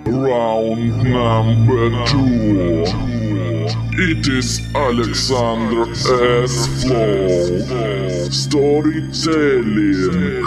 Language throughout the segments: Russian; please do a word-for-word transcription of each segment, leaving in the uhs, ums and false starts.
Round number two. It is Alexander S. Flow. Storytelling.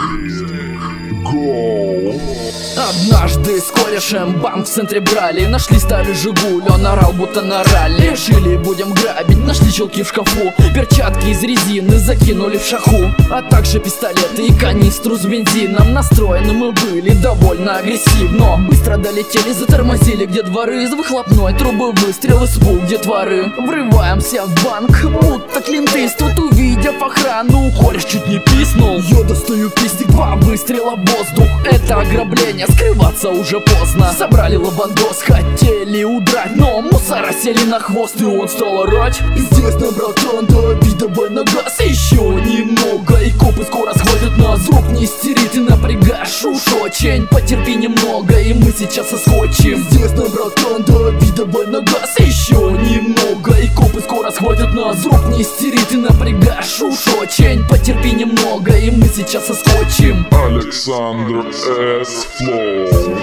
Go. Однажды с корешем банк в центре брали. Нашли старый Жигуль, он орал будто на ралли. Решили, будем грабить, нашли щелки в шкафу. Перчатки из резины закинули в шаху, а также пистолеты и канистру с бензином. Настроены мы были довольно агрессивно. Быстро долетели, затормозили, где дворы. Из выхлопной трубы выстрел, испуг детворы. Врываемся в банк, будто клинтыст. Тут увидев охрану, кореш чуть не писнул. Я достаю пистик, два выстрела в воздух. Это ограбление, скрываться уже поздно. Собрали лабандос, хотели удрать, но мусора сели на хвост, и он стал орать: известно, братан, дави давай на газ. Еще немного, и копы скоро схватят нас. Рук не истери, ты напрягаешь уж очень. Потерпи немного, и мы сейчас соскочим. Известно, братан, дави давай на газ. Еще немного, и копы скоро схватят нас. Рук не истери, ты напрягаешь уж очень. Потерпи немного, и мы сейчас соскочим. Alexander S. Flow.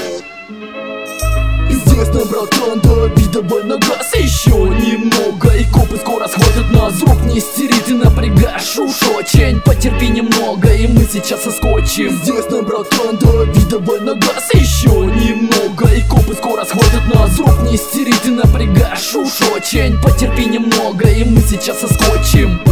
Известно, братан, дави давай на газ. Еще немного, и копы скоро схватят нас. Рук не истери, ты напрягаешь уж очень. Потерпи немного, и мы сейчас соскочим. Известно, братан, дави давай на газ. Еще немного, и копы скоро схватят нас. Рук не истери, ты напрягаешь уж очень. Потерпи немного, и мы сейчас соскочим.